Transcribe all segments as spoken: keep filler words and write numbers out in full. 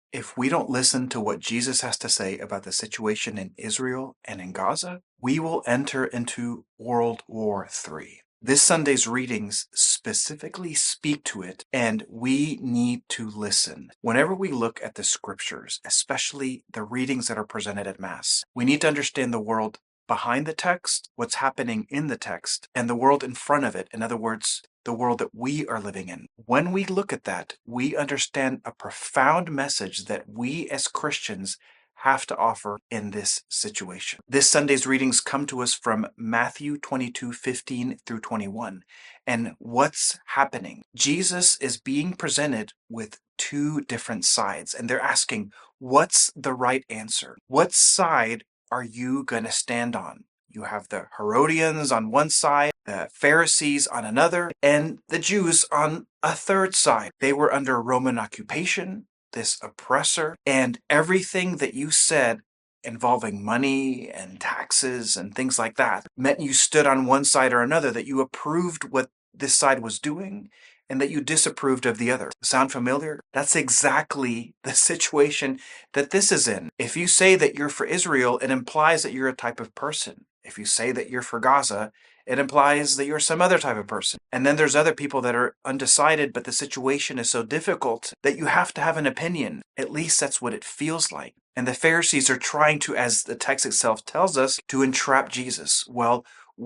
If we don't listen to what Jesus has to say about the situation in Israel and in Gaza, we will enter into World War Three. This Sunday's readings specifically speak to it, and we need to listen. Whenever we look at the scriptures, especially the readings that are presented at Mass, we need to understand the world behind the text, what's happening in the text, and the world in front of it. In other words, the world that we are living in. When we look at that, we understand a profound message that we as Christians have to offer in this situation. This Sunday's readings come to us from Matthew twenty-two, fifteen through twenty-one. And what's happening? Jesus is being presented with two different sides, and they're asking, what's the right answer? What side are you going to stand on? You have the Herodians on one side, the Pharisees on another, and the Jews on a third side. They were under Roman occupation, this oppressor, and everything that you said involving money and taxes and things like that meant you stood on one side or another, that you approved what this side was doing and that you disapproved of the other. Sound familiar? That's exactly the situation that this is in. If you say that you're for Israel, it implies that you're a type of person. If you say that you're for Gaza, it implies that you're some other type of person. And then there's other people that are undecided, but the situation is so difficult that you have to have an opinion. At least that's what it feels like. And the Pharisees are trying to, as the text itself tells us, to entrap Jesus. Well,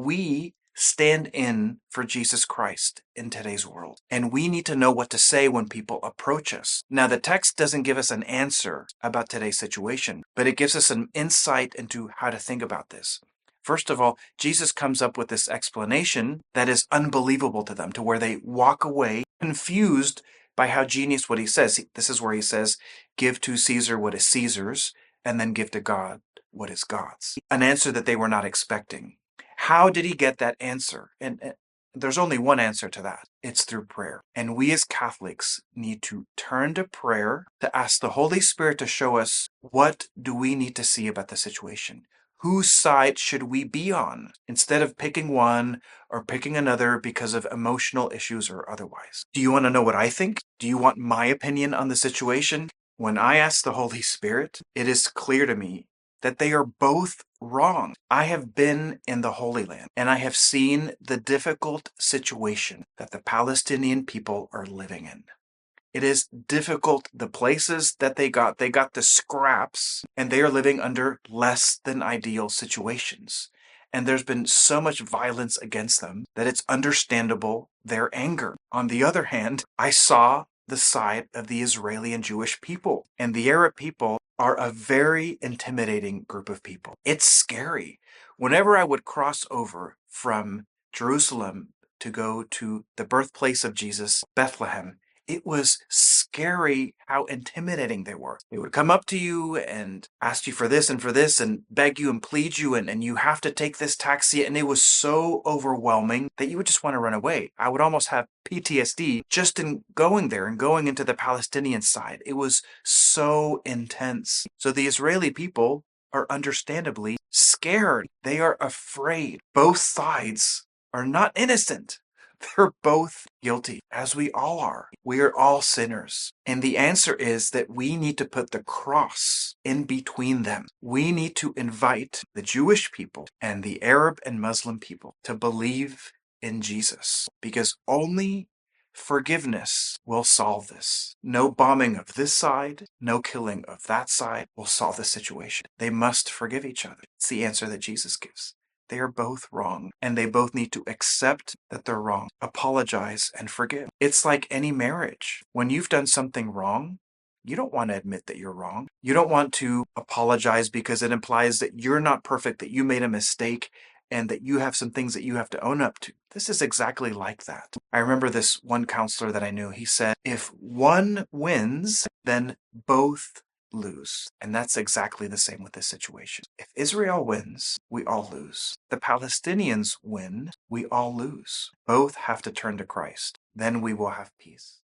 we stand in for Jesus Christ in today's world. And we need to know what to say when people approach us. Now, the text doesn't give us an answer about today's situation, but it gives us an insight into how to think about this. First of all, Jesus comes up with this explanation that is unbelievable to them, to where they walk away confused by how genius what he says. This is where he says, give to Caesar what is Caesar's, and then give to God what is God's. An answer that they were not expecting. How did he get that answer? And, and there's only one answer to that. It's through prayer. And we as Catholics need to turn to prayer to ask the Holy Spirit to show us, what do we need to see about the situation? Whose side should we be on, instead of picking one or picking another because of emotional issues or otherwise? Do you want to know what I think? Do you want my opinion on the situation? When I ask the Holy Spirit, it is clear to me that they are both wrong. I have been in the Holy Land, and I have seen the difficult situation that the Palestinian people are living in. It is difficult. The places that they got, they got the scraps, and they are living under less than ideal situations. And there's been so much violence against them that it's understandable their anger. On the other hand, I saw the side of the Israeli and Jewish people, and the Arab people are a very intimidating group of people. It's scary. Whenever I would cross over from Jerusalem to go to the birthplace of Jesus, Bethlehem, it was scary how intimidating they were. They would come up to you and ask you for this and for this and beg you and plead you, and, and you have to take this taxi. And it was so overwhelming that you would just want to run away. I would almost have P T S D just in going there and going into the Palestinian side. It was so intense. So the Israeli people are understandably scared. They are afraid. Both sides are not innocent. They're both guilty, as we all are. We are all sinners. And the answer is that we need to put the cross in between them. We need to invite the Jewish people and the Arab and Muslim people to believe in Jesus, because only forgiveness will solve this. No bombing of this side, no killing of that side will solve the situation. They must forgive each other. It's the answer that Jesus gives. They are both wrong, and they both need to accept that they're wrong, apologize, and forgive. It's like any marriage. When you've done something wrong, you don't want to admit that you're wrong. You don't want to apologize because it implies that you're not perfect, that you made a mistake, and that you have some things that you have to own up to. This is exactly like that. I remember this one counselor that I knew. He said, if one wins, then both lose. And that's exactly the same with this situation. If Israel wins, we all lose. The Palestinians win, we all lose. Both have to turn to Christ. Then we will have peace.